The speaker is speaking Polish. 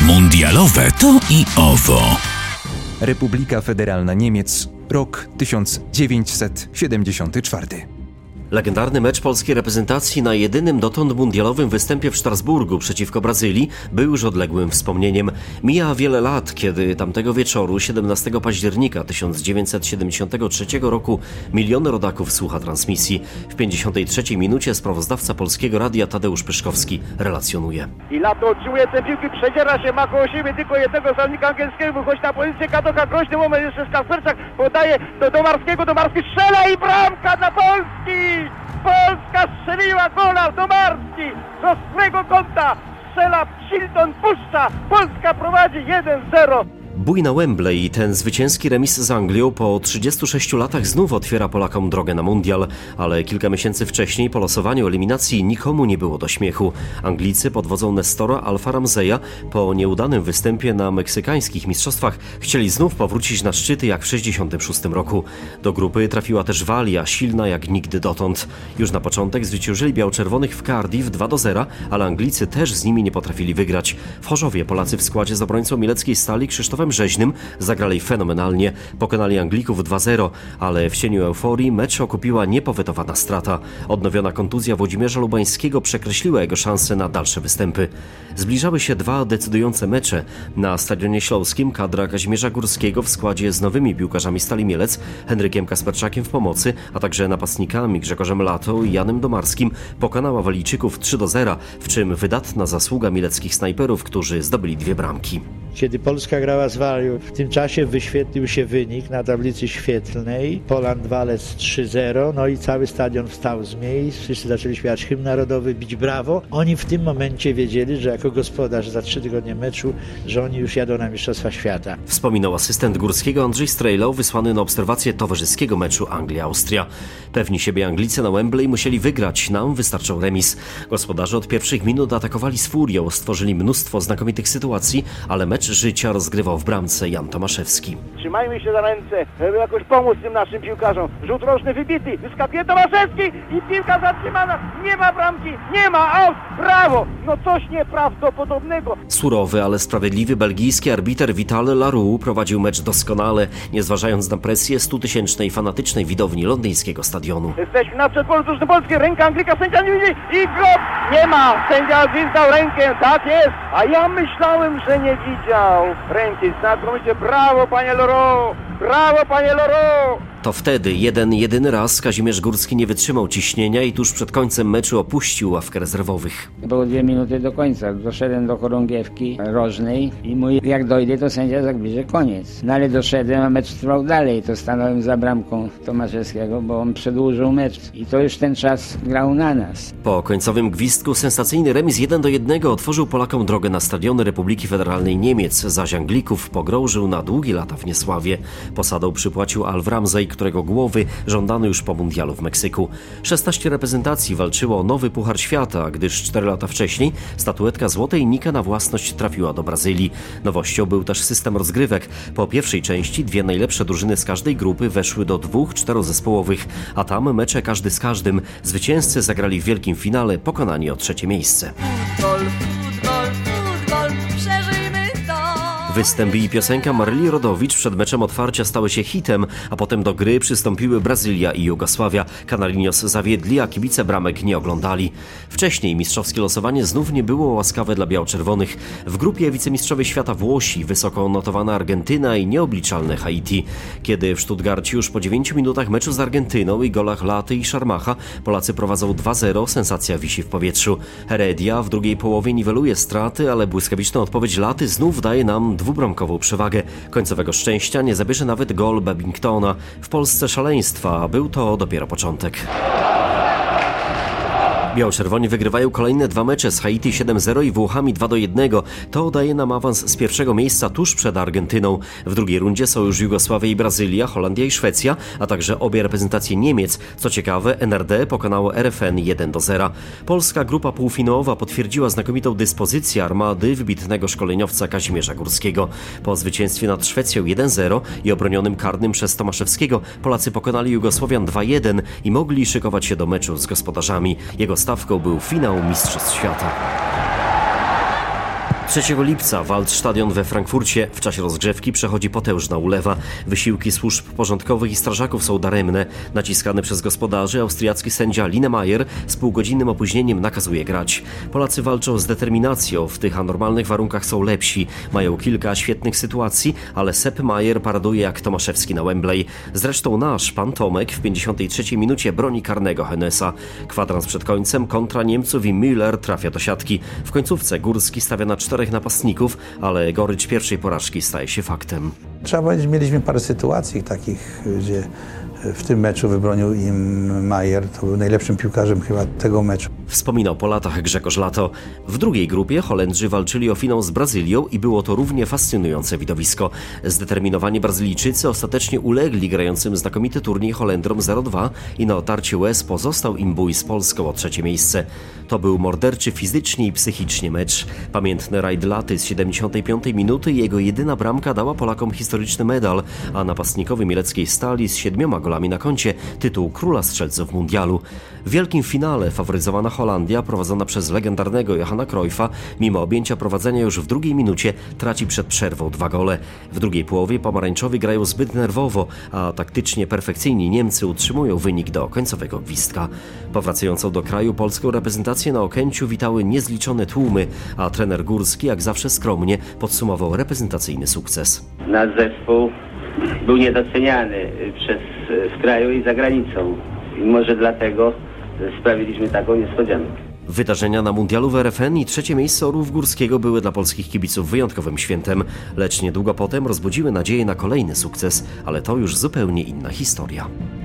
Mundialowe to i owo. Republika Federalna Niemiec, rok 1974. Legendarny mecz polskiej reprezentacji na jedynym dotąd mundialowym występie w Strasburgu przeciwko Brazylii był już odległym wspomnieniem. Mija wiele lat, kiedy tamtego wieczoru, 17 października 1973 roku, miliony rodaków słucha transmisji. W 53 minucie sprawozdawca Polskiego Radia Tadeusz Pyszkowski relacjonuje. I Lato otrzymuje tę piłkę, przedziera się, ma koło siebie tylko jednego zawodnika angielskiego, wychodzi na pozycję Kadoka, groźny moment, jeszcze Kasperczak podaje do Domarskiego, Domarski strzela i bramka dla Polski! Polska strzeliła gola, Domarski z ostrego kąta strzela, Chilton puszcza, Polska prowadzi 1-0. Bój na Wembley i ten zwycięski remis z Anglią po 36 latach znów otwiera Polakom drogę na mundial, ale kilka miesięcy wcześniej po losowaniu eliminacji nikomu nie było do śmiechu. Anglicy pod wodzą Nestora Alfa Ramseya po nieudanym występie na meksykańskich mistrzostwach chcieli znów powrócić na szczyty jak w 1966 roku. Do grupy trafiła też Walia, silna jak nigdy dotąd. Już na początek zwyciężyli biało-czerwonych w Cardiff 2-0, ale Anglicy też z nimi nie potrafili wygrać. W Chorzowie Polacy w składzie z obrońcą mieleckiej Stali Krzysztofem Rzeźnym zagrali fenomenalnie, pokonali Anglików 2-0, ale w cieniu euforii mecz okupiła niepowetowana strata. Odnowiona kontuzja Włodzimierza Lubańskiego przekreśliła jego szanse na dalsze występy. Zbliżały się dwa decydujące mecze. Na Stadionie Śląskim kadra Kazimierza Górskiego w składzie z nowymi piłkarzami Stali Mielec, Henrykiem Kasperczakiem w pomocy, a także napastnikami Grzegorzem Latą i Janem Domarskim pokonała Walijczyków 3-0, w czym wydatna zasługa mieleckich snajperów, którzy zdobyli 2 bramki. Kiedy Polska grała z Walią, w tym czasie wyświetlił się wynik na tablicy świetlnej. Poland Walec 3-0, no i cały stadion wstał z miejsc, wszyscy zaczęli śpiewać hymn narodowy, bić brawo. Oni w tym momencie wiedzieli, że jako gospodarz za 3 tygodnie meczu, że oni już jadą na Mistrzostwa Świata. Wspominał asystent Górskiego Andrzej Strejlał, wysłany na obserwację towarzyskiego meczu Anglia-Austria. Pewni siebie Anglicy na Wembley musieli wygrać, nam wystarczał remis. Gospodarze od pierwszych minut atakowali z furią, stworzyli mnóstwo znakomitych sytuacji, ale mecz życia rozgrywał w bramce Jan Tomaszewski. Trzymajmy się za ręce, żeby jakoś pomóc tym naszym piłkarzom. Rzut rożny wybity, wyskakuje Tomaszewski i piłka zatrzymana. Nie ma bramki, nie ma aut, brawo! No coś nieprawdopodobnego. Surowy, ale sprawiedliwy belgijski arbiter Vital Laroux prowadził mecz doskonale, nie zważając na presję 100-tysięcznej fanatycznej widowni londyńskiego stadionu. Jesteśmy na przedpolu Polskiej, ręka Anglika, sędzia nie widzi i gol! Nie ma, sędzia wyzdał rękę, tak jest, a ja myślałem, że nie widział ręki. Znakomicie, brawo panie Laroux, brawo panie Laroux! To wtedy jedyny raz Kazimierz Górski nie wytrzymał ciśnienia i tuż przed końcem meczu opuścił ławkę rezerwowych. Było 2 minuty do końca. Doszedłem do chorągiewki rożnej i mówię, jak dojdę, to sędzia zagryzie koniec. No ale doszedłem, a mecz trwał dalej. To stanąłem za bramką Tomaszewskiego, bo on przedłużył mecz i to już ten czas grał na nas. Po końcowym gwizdku sensacyjny remis 1-1 otworzył Polakom drogę na stadiony Republiki Federalnej Niemiec, zaś Anglików pogrążył na długie lata w niesławie. Posadą przypłacił Alf Ramsey, którego głowy żądano już po mundialu w Meksyku. 16 reprezentacji walczyło o nowy Puchar Świata, gdyż 4 lata wcześniej statuetka złotej Nika na własność trafiła do Brazylii. Nowością był też system rozgrywek. Po pierwszej części 2 najlepsze drużyny z każdej grupy weszły do 2 czterozespołowych, a tam mecze każdy z każdym. Zwycięzcy zagrali w wielkim finale, pokonani o 3. miejsce. Występ i piosenka Maryli Rodowicz przed meczem otwarcia stały się hitem, a potem do gry przystąpiły Brazylia i Jugosławia. Canarinos zawiedli, a kibice bramek nie oglądali. Wcześniej mistrzowskie losowanie znów nie było łaskawe dla biało-czerwonych. W grupie wicemistrzowie świata Włosi, wysoko notowana Argentyna i nieobliczalne Haiti. Kiedy w Stuttgarcie już po 9 minutach meczu z Argentyną i golach Laty i Szarmacha Polacy prowadzą 2-0, sensacja wisi w powietrzu. Heredia w drugiej połowie niweluje straty, ale błyskawiczna odpowiedź Laty znów daje nam 2-bramkową przewagę. Końcowego szczęścia nie zabierze nawet gol Babingtona. W Polsce szaleństwa, a był to dopiero początek. Biało-czerwoni wygrywają kolejne 2 mecze z Haiti 7-0 i Włochami 2-1. To daje nam awans z pierwszego miejsca tuż przed Argentyną. W drugiej rundzie są już Jugosławia i Brazylia, Holandia i Szwecja, a także obie reprezentacje Niemiec. Co ciekawe, NRD pokonało RFN 1-0. Polska grupa półfinałowa potwierdziła znakomitą dyspozycję armady wybitnego szkoleniowca Kazimierza Górskiego. Po zwycięstwie nad Szwecją 1-0 i obronionym karnym przez Tomaszewskiego Polacy pokonali Jugosławian 2-1 i mogli szykować się do meczu z gospodarzami. Jego stawką był finał Mistrzostw Świata. 3 lipca Waldstadion we Frankfurcie. W czasie rozgrzewki przechodzi potężna ulewa. Wysiłki służb porządkowych i strażaków są daremne. Naciskany przez gospodarzy austriacki sędzia Linemeyer z półgodzinnym opóźnieniem nakazuje grać. Polacy walczą z determinacją. W tych anormalnych warunkach są lepsi. Mają kilka świetnych sytuacji, ale Sepp Maier paraduje jak Tomaszewski na Wembley. Zresztą nasz pan Tomek w 53 minucie broni karnego Hennesa. Kwadrans przed końcem kontra Niemców i Müller trafia do siatki. W końcówce Górski stawia na 4 napastników, ale gorycz pierwszej porażki staje się faktem. Trzeba powiedzieć, mieliśmy parę sytuacji takich, gdzie w tym meczu wybronił im Maier. To był najlepszym piłkarzem chyba tego meczu. Wspominał po latach Grzegorz Lato. W drugiej grupie Holendrzy walczyli o finał z Brazylią i było to równie fascynujące widowisko. Zdeterminowani Brazylijczycy ostatecznie ulegli grającym znakomity turniej Holendrom 0-2 i na otarcie łez pozostał im bój z Polską o 3. miejsce. To był morderczy fizycznie i psychicznie mecz. Pamiętny rajd Laty z 75 minuty i jego jedyna bramka dała Polakom historyczny medal, a napastnikowi mieleckiej Stali z 7 golami na koncie tytuł króla strzelców mundialu. W wielkim finale faworyzowana Holandia, prowadzona przez legendarnego Johana Cruyffa, mimo objęcia prowadzenia już w drugiej minucie, traci przed przerwą 2 gole. W drugiej połowie pomarańczowi grają zbyt nerwowo, a taktycznie perfekcyjni Niemcy utrzymują wynik do końcowego gwizdka. Powracającą do kraju polską reprezentację na Okęciu witały niezliczone tłumy, a trener Górski jak zawsze skromnie podsumował reprezentacyjny sukces. Nasz zespół był niedoceniany w kraju i za granicą. I może dlatego sprawiliśmy taką niespodziankę. Wydarzenia na mundialu w RFN i 3. miejsce Orłów Górskiego były dla polskich kibiców wyjątkowym świętem, lecz niedługo potem rozbudziły nadzieję na kolejny sukces, ale to już zupełnie inna historia.